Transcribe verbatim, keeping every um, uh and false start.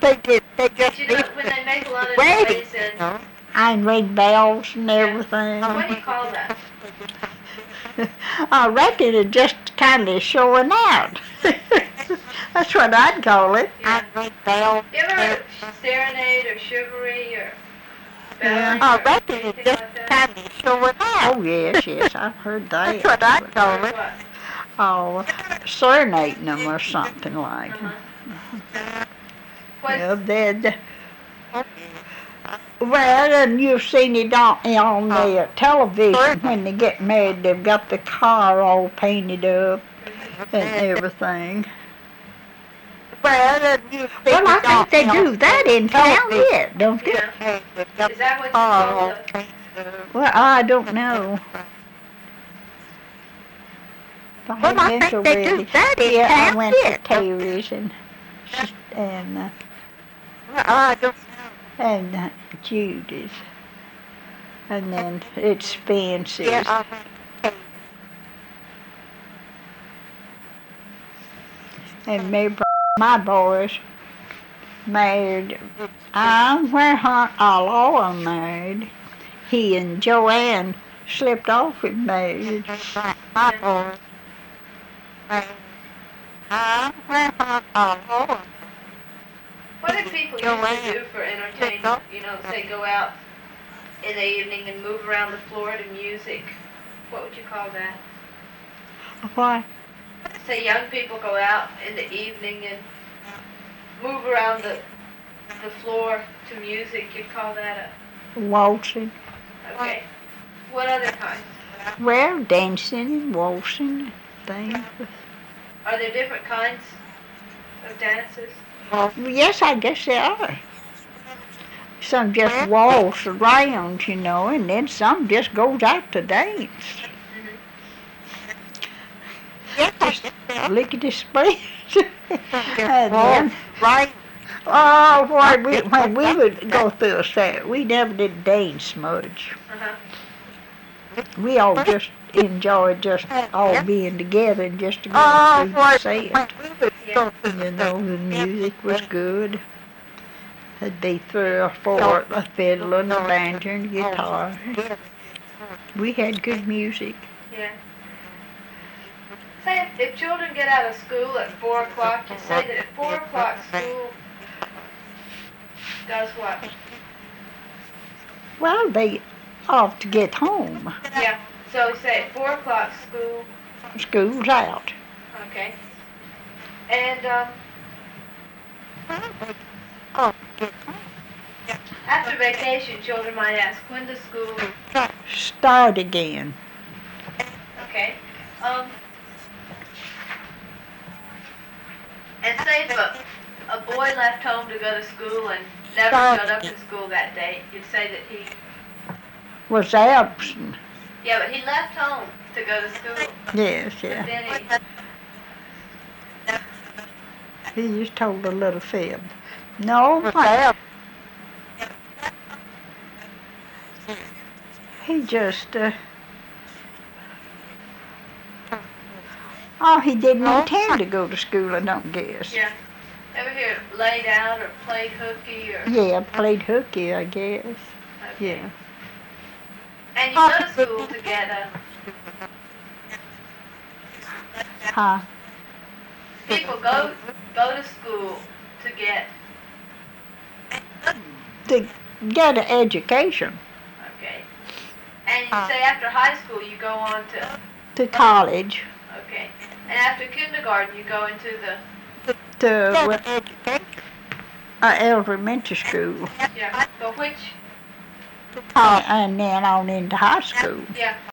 they did. They But just you know, did when they make a lot of wedding. noise and And ring bells and everything. what do you call that? I reckon it's just kind of showing out. That's what I'd call it. Yeah. And ring bells. You ever heard of serenade or chivalry or Yeah. belling I or reckon it's anything just like that? kind of showing out. Oh yes, yes, I've heard that. That's what I'd call it. What? Oh, serenading them or something like. Uh-huh. What? Yeah, then. Well, and you've seen it on, on the television when they get married. They've got the car all painted up and everything. Well, and you've seen well I think they do that in town yet, don't they? Yeah. Is that what you call the... Well, I don't know. I Well, I think they do that in yeah, town I went yet. to Terry's and, and, uh, well, I don't and uh, Judy's. And then it's Spencer's. Yeah, and maybe my boys married. I'm where Hunt all of them married. He and Joanne slipped off and married. My boys married. I'm where Hunt all of them. What did people used to do for entertainment? You know, say go out in the evening and move around the floor to music. What would you call that? What? Say young people go out in the evening and move around the the floor to music. You'd call that Waltzing. a... Okay. What other kinds? Well, dancing and waltzing things. Are there different kinds of dances? Well, yes, I guess they are. Some just waltz around, you know, and then some just goes out to dance. Mm-hmm. Just lickety split. And then, right. Oh, when we, when we would go through a set, we never did dance much. Uh-huh. We all just enjoyed just all being together and just to go through the set. Yeah. You know, the music was good. There'd be three or four, a fiddle and a banjo and a guitar. We had good music. Yeah. Say if, if children get out of school at four o'clock, you say that at four o'clock school does what? Well, they ought to get home. Yeah. So say at four o'clock school. School's out. Okay. And um, Oh, after vacation, children might ask, when does school... start again. Okay. Um, and say if a, a boy left home to go to school and never showed up to school that day, you'd say that he... Was absent. Yeah, but he left home to go to school. Yes, But yeah. then he... He just told a little fib. No, what? He just, uh, oh, he didn't intend to go to school, I don't guess. Yeah. Ever hear laid out or played hooky or... Yeah, played hooky, I guess. Okay. Yeah. And you go to school together. Huh? People go go to school to get... To get an education. Okay. And you say after high school you go on to... To college. Okay. And after kindergarten you go into the... To education. Uh, elementary school. Yeah. But which... Uh, and then on into high school. Yeah.